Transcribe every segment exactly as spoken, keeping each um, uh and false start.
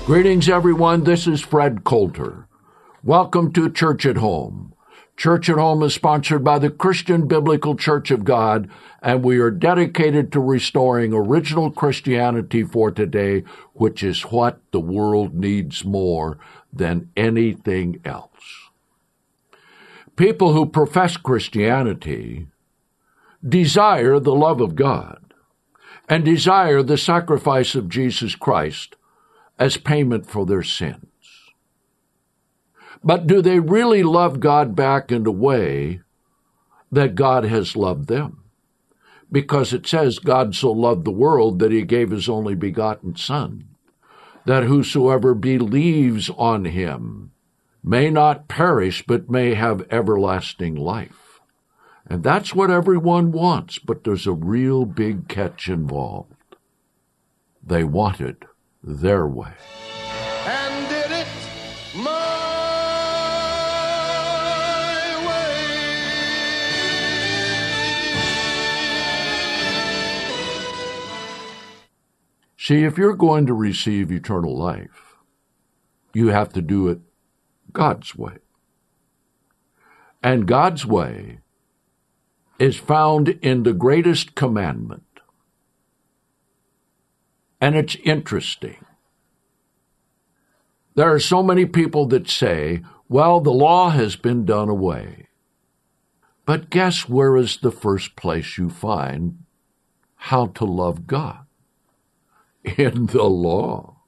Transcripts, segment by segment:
Greetings, everyone. This is Fred Coulter. Welcome to Church at Home. Church at Home is sponsored by the Christian Biblical Church of God, and we are dedicated to restoring original Christianity for today, which is what the world needs more than anything else. People who profess Christianity desire the love of God and desire the sacrifice of Jesus Christ as payment for their sins. But do they really love God back in the way that God has loved them? Because it says God so loved the world that he gave his only begotten Son, that whosoever believes on him may not perish but may have everlasting life. And that's what everyone wants, but there's a real big catch involved. They want it their way. And did it my way. See, if you're going to receive eternal life, you have to do it God's way. And God's way is found in the greatest commandment. And it's interesting. There are so many people that say, well, the law has been done away. But guess where is the first place you find how to love God? In the law.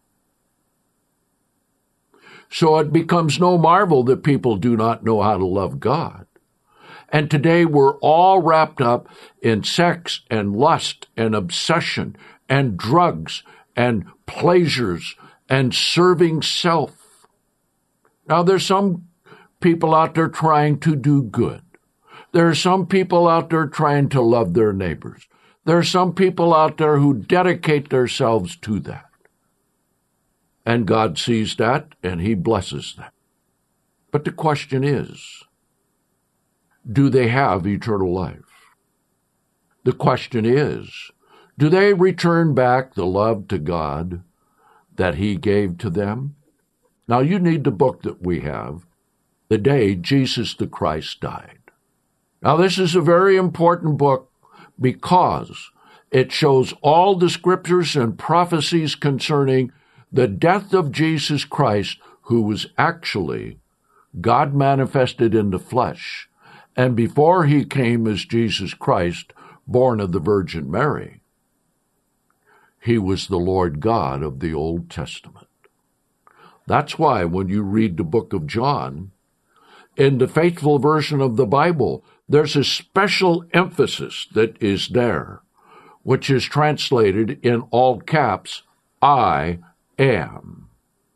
So it becomes no marvel that people do not know how to love God. And today we're all wrapped up in sex and lust and obsession and drugs and pleasures and serving self. Now, there's some people out there trying to do good. There are some people out there trying to love their neighbors. There are some people out there who dedicate themselves to that. And God sees that, and he blesses that. But the question is, do they have eternal life? The question is, do they return back the love to God that he gave to them? Now, you need the book that we have, The Day Jesus the Christ Died. Now, this is a very important book because it shows all the scriptures and prophecies concerning the death of Jesus Christ, who was actually God manifested in the flesh, and before he came as Jesus Christ, born of the Virgin Mary, he was the Lord God of the Old Testament. That's why when you read the book of John, in the faithful version of the Bible, there's a special emphasis that is there, which is translated in all caps, I am.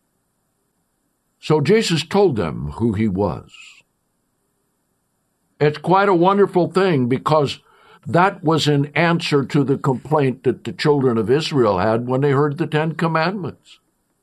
So Jesus told them who he was. It's quite a wonderful thing because that was an answer to the complaint that the children of Israel had when they heard the Ten Commandments.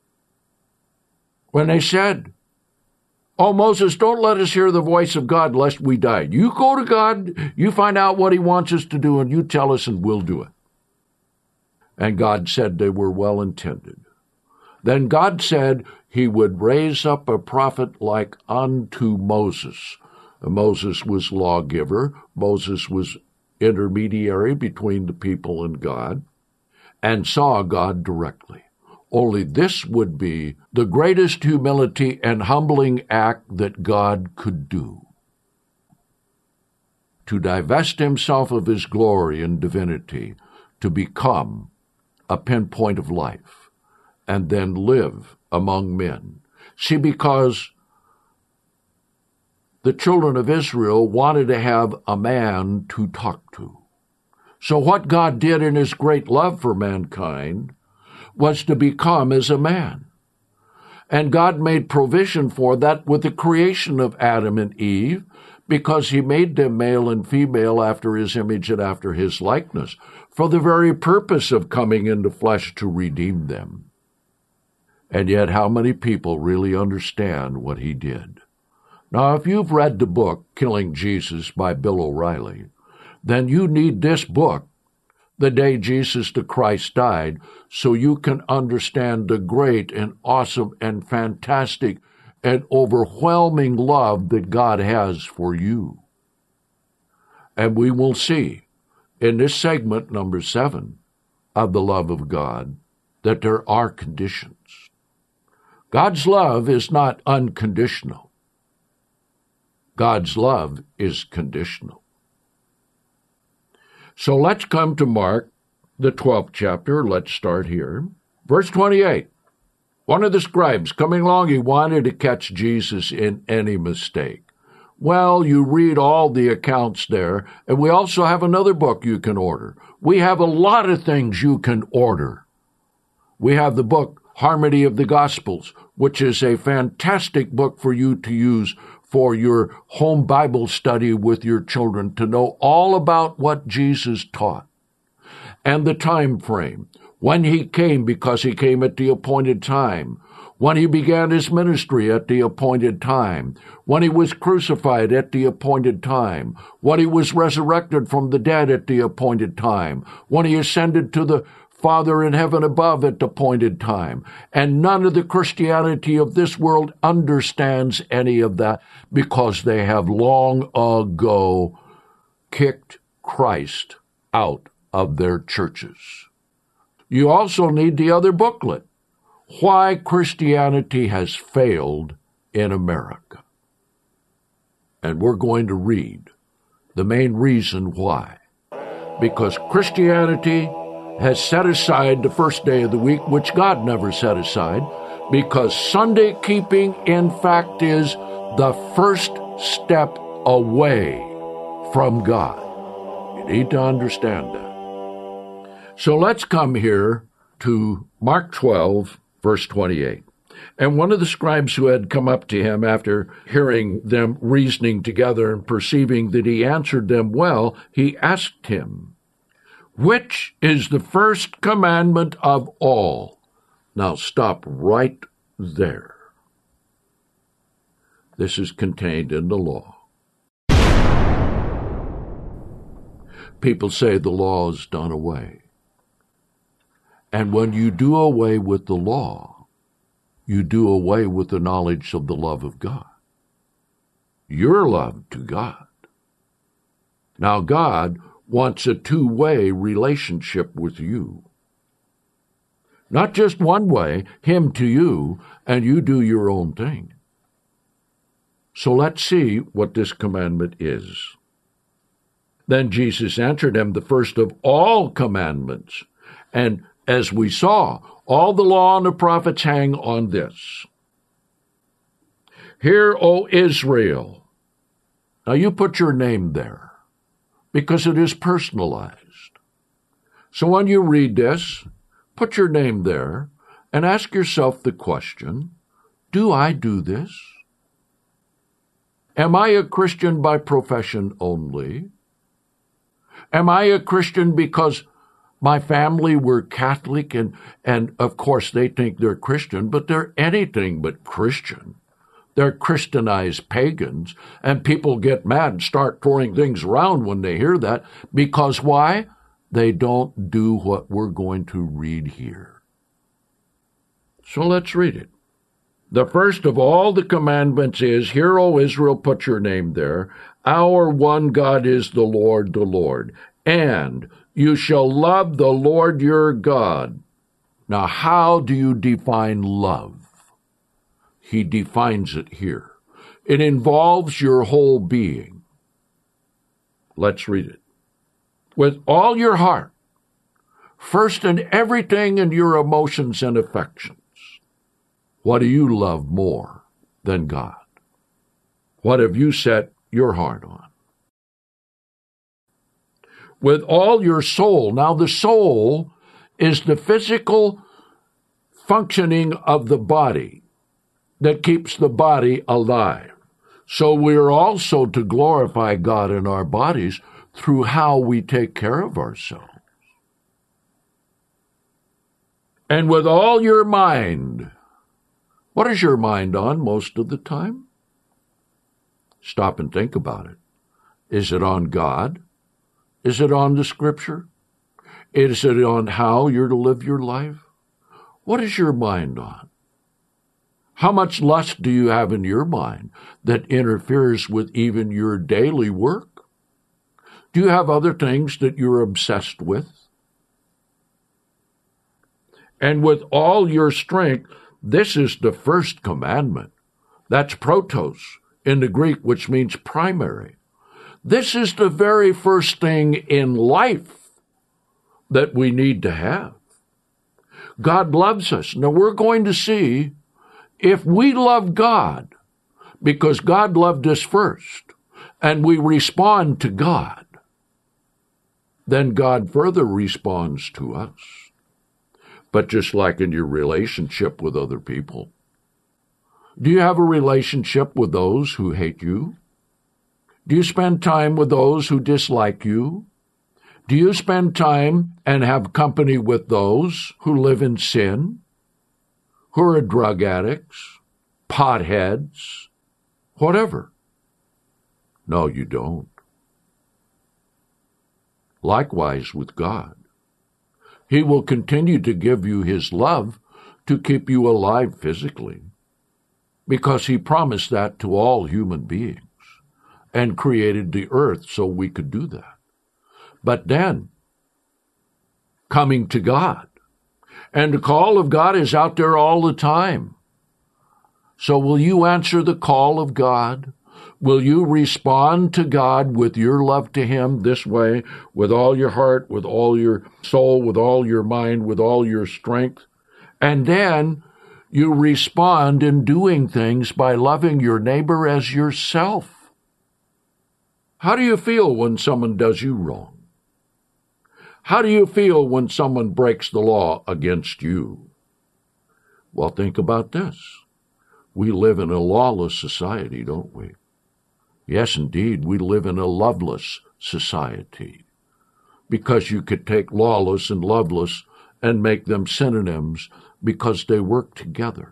When they said, oh, Moses, don't let us hear the voice of God lest we die. You go to God, you find out what he wants us to do, and you tell us and we'll do it. And God said they were well intended. Then God said he would raise up a prophet like unto Moses. Moses was lawgiver. Moses was intermediary between the people and God, and saw God directly. Only this would be the greatest humility and humbling act that God could do. To divest himself of his glory and divinity, to become a pinpoint of life, and then live among men. See, because the children of Israel wanted to have a man to talk to. So what God did in his great love for mankind was to become as a man. And God made provision for that with the creation of Adam and Eve, because he made them male and female after his image and after his likeness, for the very purpose of coming into flesh to redeem them. And yet how many people really understand what he did? Now, if you've read the book, Killing Jesus by Bill O'Reilly, then you need this book, the day Jesus the Christ died, so you can understand the great and awesome and fantastic and overwhelming love that God has for you. And we will see in this segment, number seven, of the love of God, that there are conditions. God's love is not unconditional. God's love is conditional. So let's come to Mark, the twelfth chapter. Let's start here. Verse twenty-eight. One of the scribes coming along, he wanted to catch Jesus in any mistake. Well, you read all the accounts there, and we also have another book you can order. We have a lot of things you can order. We have the book Harmony of the Gospels, which is a fantastic book for you to use for your home Bible study with your children, to know all about what Jesus taught and the time frame, when he came, because he came at the appointed time, when he began his ministry at the appointed time, when he was crucified at the appointed time, when he was resurrected from the dead at the appointed time, when he ascended to the Father in heaven above at the appointed time. And none of the Christianity of this world understands any of that, because they have long ago kicked Christ out of their churches. You also need the other booklet, Why Christianity Has Failed in America. And we're going to read the main reason why. Because Christianity has set aside the first day of the week, which God never set aside, because Sunday keeping, in fact, is the first step away from God. You need to understand that. So let's come here to Mark twelve, verse twenty-eight. And one of the scribes who had come up to him after hearing them reasoning together and perceiving that he answered them well, he asked him, which is the first commandment of all? Now stop right there. This is contained in the law. People say the law is done away. And when you do away with the law, you do away with the knowledge of the love of God. Your love to God. Now God wants a two-way relationship with you. Not just one way, him to you, and you do your own thing. So let's see what this commandment is. Then Jesus answered him, the first of all commandments. And as we saw, all the law and the prophets hang on this. Hear, O Israel. Now you put your name there, because it is personalized. So when you read this, put your name there and ask yourself the question, do I do this? Am I a Christian by profession only? Am I a Christian because my family were Catholic and, and of course they think they're Christian, but they're anything but Christian. They're Christianized pagans, and people get mad and start throwing things around when they hear that, because why? They don't do what we're going to read here. So let's read it. The first of all the commandments is, Hear, O Israel, put your name there. Our one God is the Lord, the Lord. And you shall love the Lord your God. Now, how do you define love? He defines it here. It involves your whole being. Let's read it. With all your heart, first in everything in your emotions and affections. What do you love more than God? What have you set your heart on? With all your soul. Now the soul is the physical functioning of the body that keeps the body alive. So we are also to glorify God in our bodies through how we take care of ourselves. And with all your mind. What is your mind on most of the time? Stop and think about it. Is it on God? Is it on the Scripture? Is it on how you're to live your life? What is your mind on? How much lust do you have in your mind that interferes with even your daily work? Do you have other things that you're obsessed with? And with all your strength, this is the first commandment. That's protos in the Greek, which means primary. This is the very first thing in life that we need to have. God loves us. Now we're going to see if we love God because God loved us first and we respond to God, then God further responds to us. But just like in your relationship with other people, do you have a relationship with those who hate you? Do you spend time with those who dislike you? Do you spend time and have company with those who live in sin, who are drug addicts, potheads, whatever? No, you don't. Likewise with God. He will continue to give you his love to keep you alive physically, because he promised that to all human beings and created the earth so we could do that. But then, coming to God, and the call of God is out there all the time. So will you answer the call of God? Will you respond to God with your love to him this way, with all your heart, with all your soul, with all your mind, with all your strength? And then you respond in doing things by loving your neighbor as yourself. How do you feel when someone does you wrong? How do you feel when someone breaks the law against you? Well, think about this. We live in a lawless society, don't we? Yes, indeed, we live in a loveless society, because you could take lawless and loveless and make them synonyms because they work together.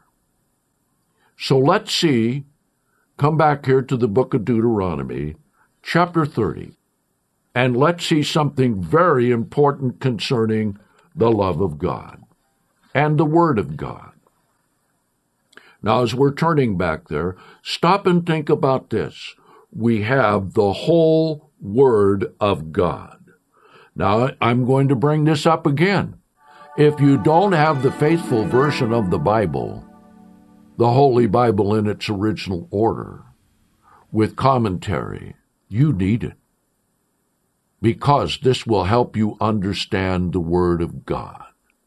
So let's see, come back here to the book of Deuteronomy, chapter thirty, and let's see something very important concerning the love of God and the Word of God. Now, as we're turning back there, stop and think about this. We have the whole Word of God. Now, I'm going to bring this up again. If you don't have the faithful version of the Bible, the Holy Bible in its original order, with commentary, you need it, because this will help you understand the Word of God.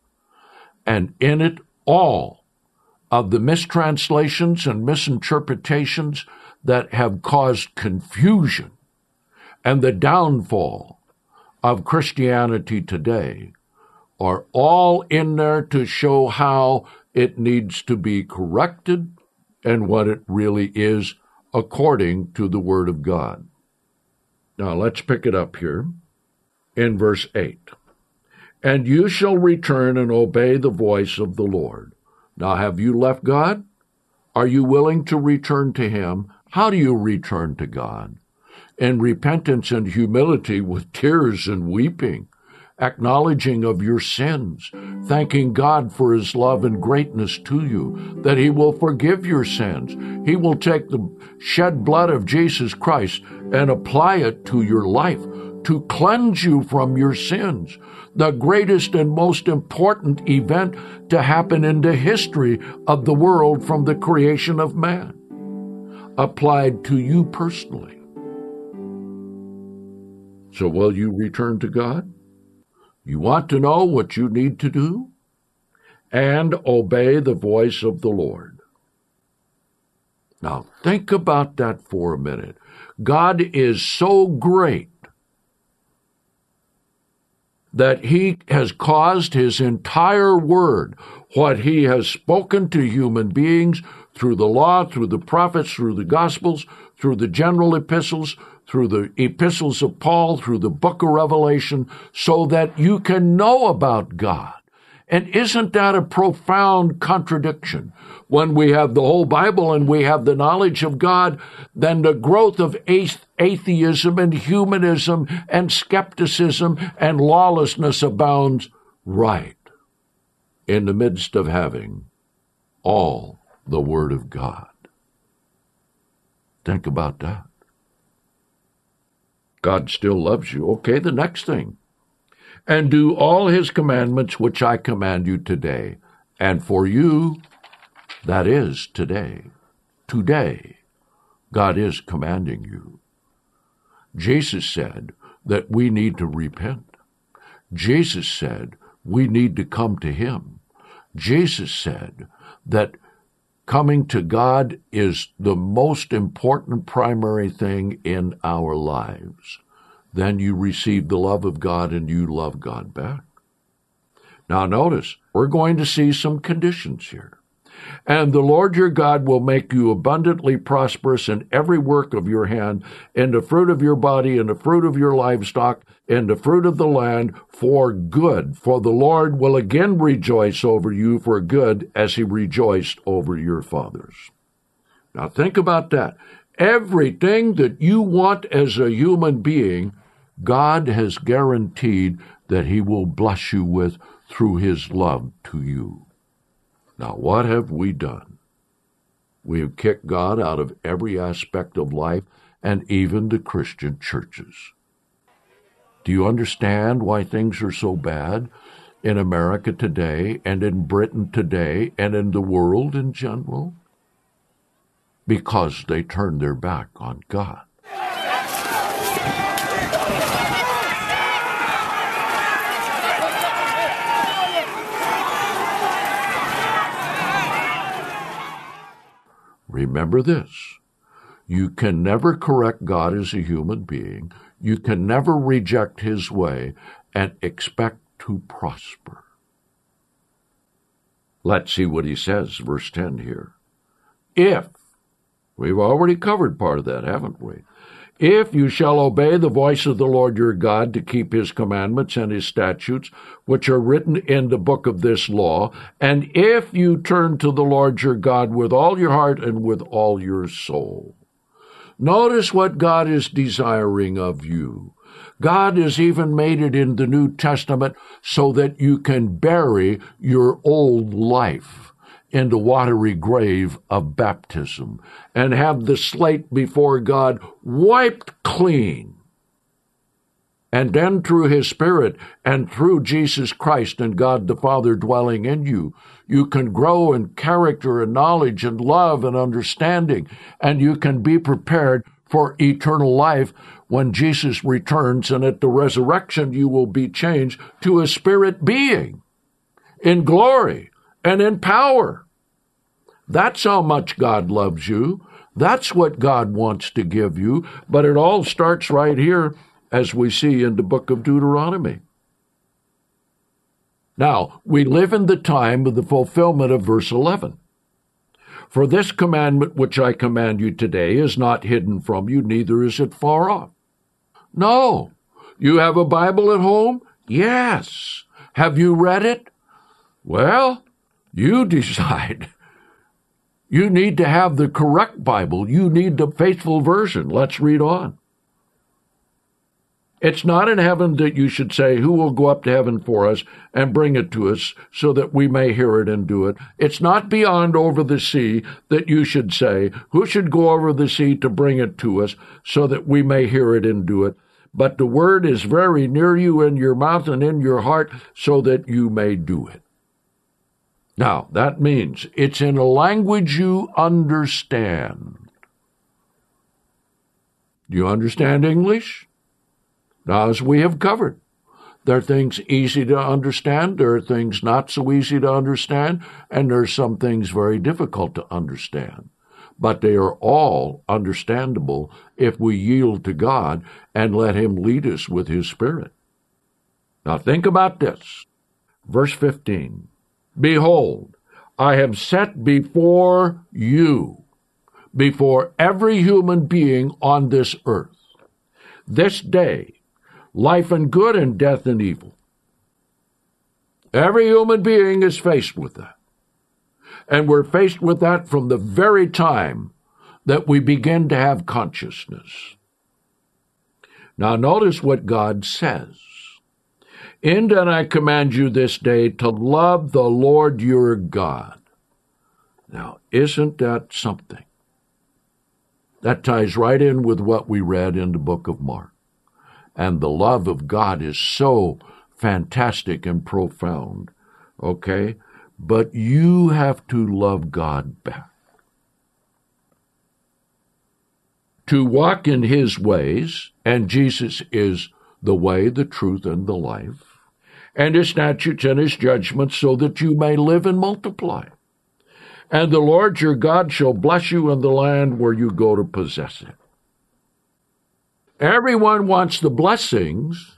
And in it, all of the mistranslations and misinterpretations that have caused confusion and the downfall of Christianity today are all in there to show how it needs to be corrected and what it really is according to the Word of God. Now let's pick it up here in verse eight. And you shall return and obey the voice of the Lord. Now, have you left God? Are you willing to return to him? How do you return to God? In repentance and humility, with tears and weeping, acknowledging of your sins, thanking God for his love and greatness to you, that he will forgive your sins. He will take the shed blood of Jesus Christ and apply it to your life to cleanse you from your sins. The greatest and most important event to happen in the history of the world from the creation of man, applied to you personally. So will you return to God? You want to know what you need to do? And obey the voice of the Lord. Now think about that for a minute. God is so great that he has caused his entire word, what he has spoken to human beings through the law, through the prophets, through the Gospels, through the general epistles, through the epistles of Paul, through the book of Revelation, so that you can know about God. And isn't that a profound contradiction? When we have the whole Bible and we have the knowledge of God, then the growth of atheism and humanism and skepticism and lawlessness abounds, right in the midst of having all the Word of God. Think about that. God still loves you. Okay, the next thing. And do all his commandments which I command you today. And for you, that is today. Today, God is commanding you. Jesus said that we need to repent. Jesus said we need to come to him. Jesus said that coming to God is the most important primary thing in our lives. Then you receive the love of God and you love God back. Now notice, we're going to see some conditions here. And the Lord your God will make you abundantly prosperous in every work of your hand, in the fruit of your body, in the fruit of your livestock, in the fruit of the land, for good. For the Lord will again rejoice over you for good, as he rejoiced over your fathers. Now think about that. Everything that you want as a human being, God has guaranteed that he will bless you with through his love to you. Now, what have we done? We have kicked God out of every aspect of life and even the Christian churches. Do you understand why things are so bad in America today and in Britain today and in the world in general? Because they turned their back on God. Remember this, you can never correct God as a human being. You can never reject his way and expect to prosper. Let's see what he says, verse ten here. If, we've already covered part of that, haven't we? If you shall obey the voice of the Lord your God to keep his commandments and his statutes, which are written in the book of this law, and if you turn to the Lord your God with all your heart and with all your soul. Notice what God is desiring of you. God has even made it in the New Testament so that you can bury your old life in the watery grave of baptism and have the slate before God wiped clean. And then through his Spirit and through Jesus Christ and God the Father dwelling in you, you can grow in character and knowledge and love and understanding, and you can be prepared for eternal life when Jesus returns, and at the resurrection you will be changed to a spirit being in glory and in power. That's how much God loves you. That's what God wants to give you. But it all starts right here, as we see in the book of Deuteronomy. Now, we live in the time of the fulfillment of verse eleven. For this commandment which I command you today is not hidden from you, neither is it far off. No. You have a Bible at home? Yes. Have you read it? Well, you decide. You need to have the correct Bible. You need the faithful version. Let's read on. It's not in heaven that you should say, who will go up to heaven for us and bring it to us so that we may hear it and do it. It's not beyond over the sea that you should say, who should go over the sea to bring it to us so that we may hear it and do it. But the word is very near you, in your mouth and in your heart, so that you may do it. Now, that means it's in a language you understand. Do you understand English? Now, as we have covered, there are things easy to understand, there are things not so easy to understand, and there are some things very difficult to understand. But they are all understandable if we yield to God and let him lead us with his Spirit. Now, think about this. Verse fifteen. Behold, I have set before you, before every human being on this earth, this day, life and good and death and evil. Every human being is faced with that. And we're faced with that from the very time that we begin to have consciousness. Now notice what God says. In that I command you this day to love the Lord your God. Now, isn't that something? That ties right in with what we read in the book of Mark. And the love of God is so fantastic and profound, okay? But you have to love God back. To walk in his ways, and Jesus is the way, the truth, and the life, and his statutes and his judgments, so that you may live and multiply. And the Lord your God shall bless you in the land where you go to possess it. Everyone wants the blessings,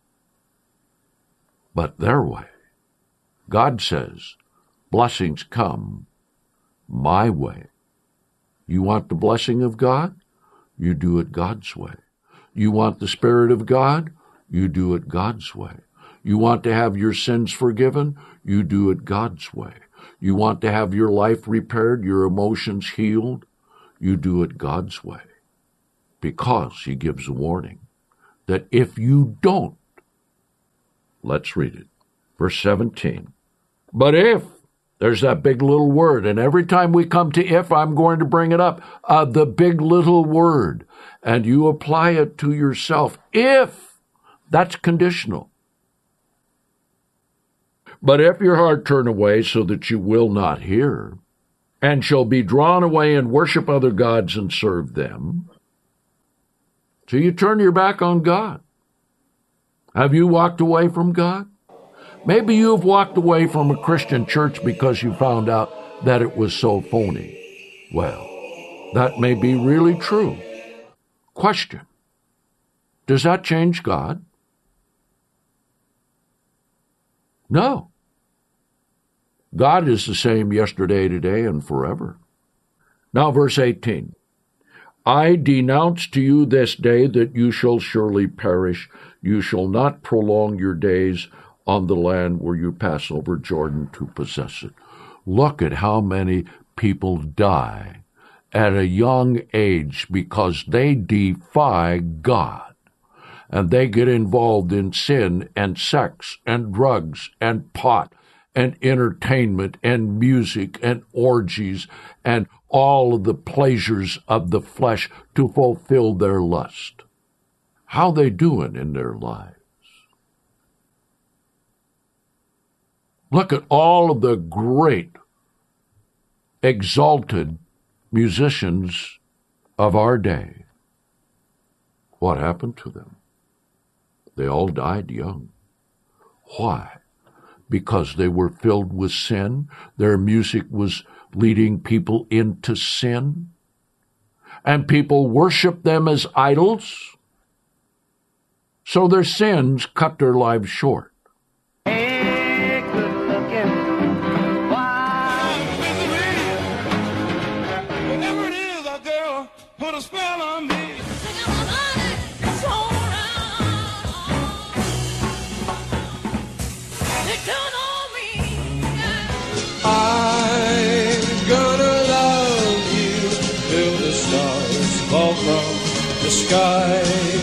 but their way. God says, blessings come my way. You want the blessing of God? You do it God's way. You want the Spirit of God? You do it God's way. You want to have your sins forgiven? You do it God's way. You want to have your life repaired, your emotions healed? You do it God's way. Because he gives a warning that if you don't, let's read it. Verse seventeen. But if, there's that big little word, and every time we come to if, I'm going to bring it up, uh, the big little word, and you apply it to yourself. If, that's conditional. But if your heart turn away so that you will not hear, and shall be drawn away and worship other gods and serve them, so you turn your back on God. Have you walked away from God? Maybe you've walked away from a Christian church because you found out that it was so phony. Well, that may be really true. Question: does that change God? No. God is the same yesterday, today, and forever. Now, verse eighteen. I denounce to you this day that you shall surely perish. You shall not prolong your days on the land where you pass over Jordan to possess it. Look at how many people die at a young age because they defy God. And they get involved in sin and sex and drugs and pot and entertainment and music and orgies and all of the pleasures of the flesh to fulfill their lust. How they doing in their lives? Look at all of the great, exalted musicians of our day. What happened to them? They all died young. Why? Because they were filled with sin. Their music was leading people into sin. And people worshiped them as idols. So their sins cut their lives short. Hey, good looking. Wow. Whatever it is, a girl put a spell on me. I'm gonna love you till the stars fall from the sky.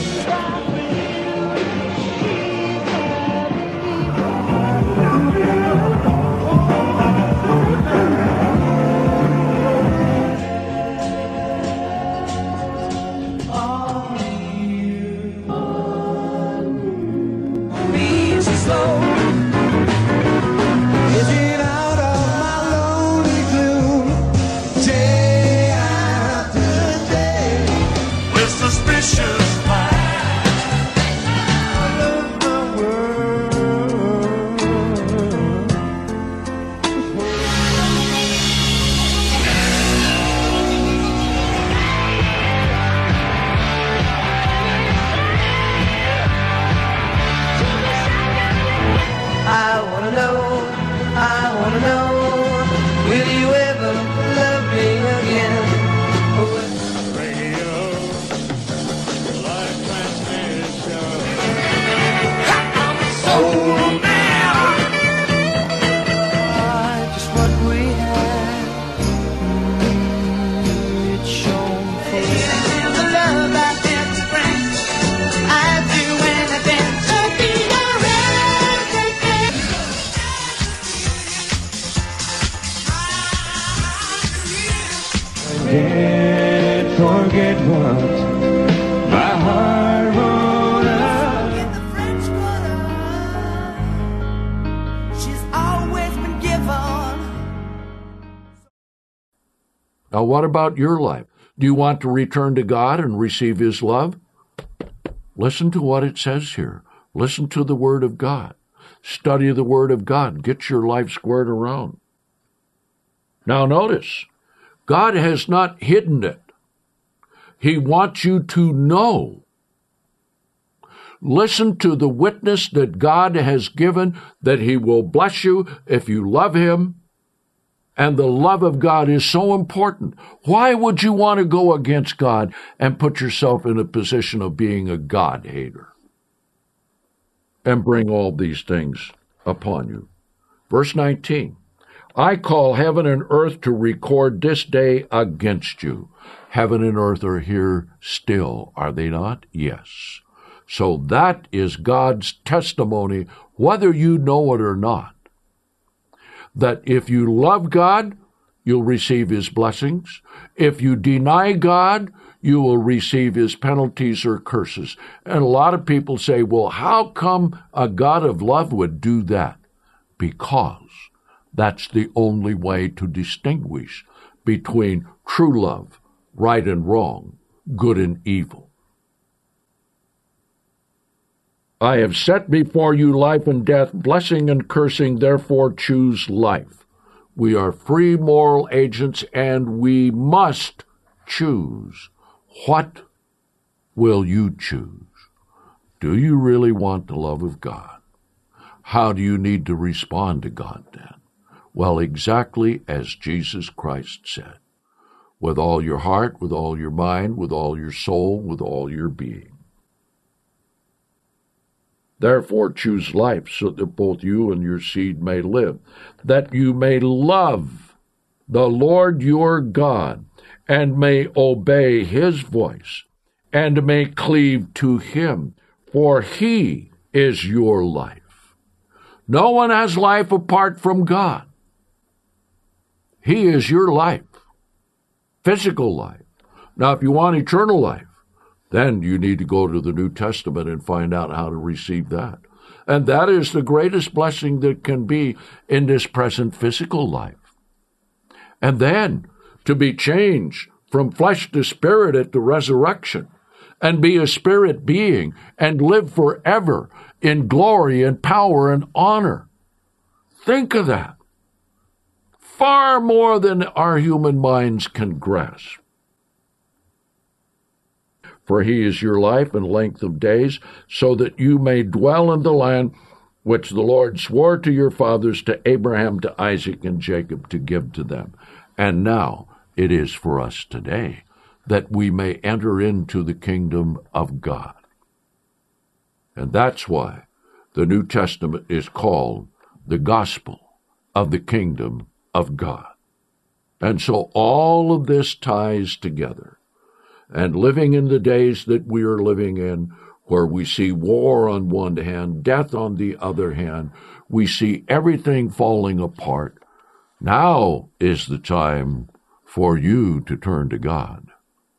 I Now, what about your life? Do you want to return to God and receive His love? Listen to what it says here. Listen to the Word of God. Study the Word of God. Get your life squared around. Now, notice, God has not hidden it. He wants you to know. Listen to the witness that God has given, that He will bless you if you love Him. And the love of God is so important. Why would you want to go against God and put yourself in a position of being a God hater and bring all these things upon you? Verse nineteen, I call heaven and earth to record this day against you. Heaven and earth are here still, are they not? Yes. So that is God's testimony, whether you know it or not, that if you love God, you'll receive His blessings. If you deny God, you will receive His penalties or curses. And a lot of people say, well, how come a God of love would do that? Because that's the only way to distinguish between true love, right and wrong, good and evil. I have set before you life and death, blessing and cursing, therefore choose life. We are free moral agents, and we must choose. What will you choose? Do you really want the love of God? How do you need to respond to God then? Well, exactly as Jesus Christ said, with all your heart, with all your mind, with all your soul, with all your being. Therefore choose life, so that both you and your seed may live, that you may love the Lord your God, and may obey His voice, and may cleave to Him, for He is your life. No one has life apart from God. He is your life, physical life. Now, if you want eternal life, then you need to go to the New Testament and find out how to receive that. And that is the greatest blessing that can be in this present physical life. And then to be changed from flesh to spirit at the resurrection, and be a spirit being, and live forever in glory and power and honor. Think of that. Far more than our human minds can grasp. For He is your life and length of days, so that you may dwell in the land which the Lord swore to your fathers, to Abraham, to Isaac, and Jacob, to give to them. And now it is for us today, that we may enter into the kingdom of God. And that's why the New Testament is called the gospel of the kingdom of God. And so all of this ties together. And living in the days that we are living in, where we see war on one hand, death on the other hand, we see everything falling apart. Now is the time for you to turn to God.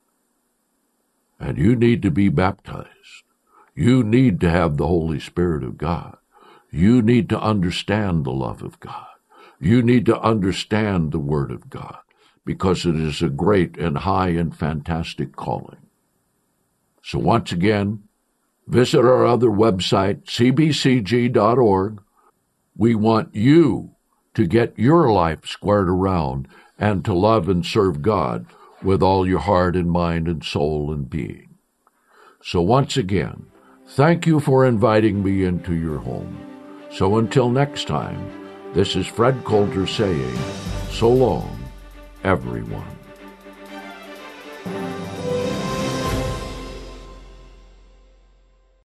And you need to be baptized. You need to have the Holy Spirit of God. You need to understand the love of God. You need to understand the Word of God, because it is a great and high and fantastic calling. So once again, visit our other website, c b c g dot org. We want you to get your life squared around and to love and serve God with all your heart and mind and soul and being. So once again, thank you for inviting me into your home. So until next time, this is Fred Coulter saying, so long, everyone.